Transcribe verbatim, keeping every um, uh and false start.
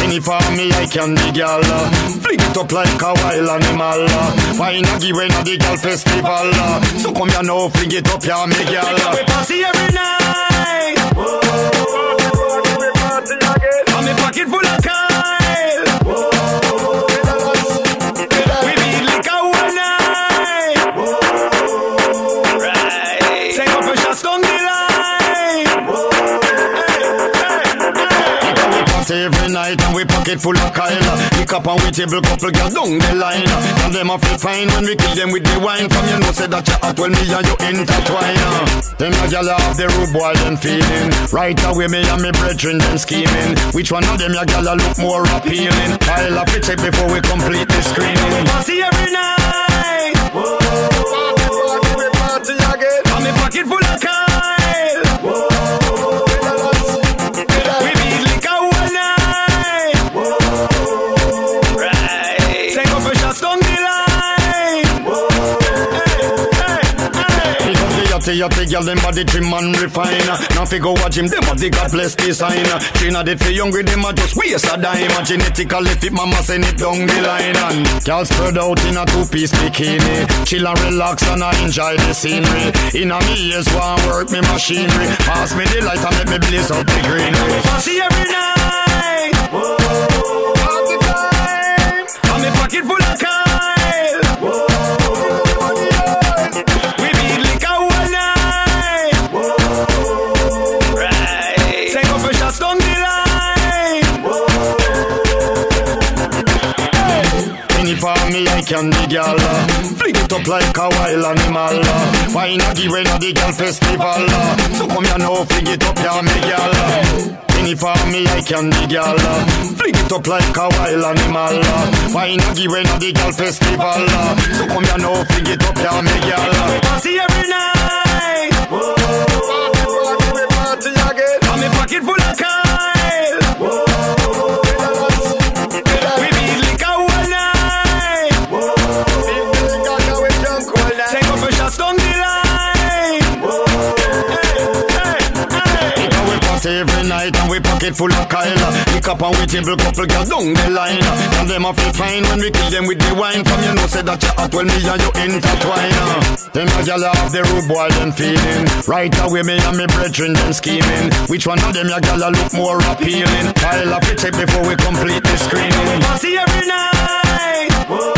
Penny for me, I can the girl. Fling it up like a wild animal. Why not give when the girl festival? So come here now, fling it up, yeah, me girl. We party every night. Whoa, we party again. I'm a pocket full of Kyle. Whoa, we beat like a one night. Whoa, right. Take up a shot down the line. Whoa, hey, hey, hey. We party every night and we pocket full of Kyle. Pick up and we table couple girls down the line. And them a feel fine when we kill them with the wine. From you know say that you hot when me and you intertwine. Them a gyal have the rude boy them feeling. Right away me and me brethren them scheming. Which one of them ya gyal look more appealing? I'll have to check before we complete the screening. We party every night. Whoa, party, party, we party again. And me pocket full of Kyle. Whoa, we beat like a one night. Whoa, right. Take up a shot down the line. Whoa, hey, hey, hey. Yachty, yachty, girl, them body trim and refine. Now fi go watch him, them a the God bless design. Trina they fi hungry, them a just waste a dime. Genetically fit, mama send it down the line. And girl spread out in a two-piece bikini. Chill and relax and I enjoy the scenery. In a me ears one work me machinery. Pass me the light and make me blaze out the green. We party every night. Whoa, party time. And me pocket full of Kyle. Whoa, we beat like a one night. Whoa, right. Take up a shot down the line. Whoa, hey. Penny for me, I can the girl. Fling it up like a wild animal. Why not give when the girl festival? So come here now, fling it up, yeah, me girl. Penny for me, I can the girl. Fling it up like a wild animal. Why not give when the girl festival? So come here now, fling it up, yeah, me girl. We party every night. Whoa, party, party, we party again. And me pocket full of Kyle. Whoa, we beat like a one night. Whoa, take up a shot down the line. Whoa, hey, hey, hey. We party every night and we pocket full of Kyle. Pick up and we table couple girls down the line. And them a feel fine when we kill them with the wine. From you know say that you hot when me and you intertwine. Them a gyal have the rude boy them feeling. Right away me and me brethren them scheming. Which one of them ya gyal look more appealing? I'll have to check before we complete the screening. We party every night. Whoa,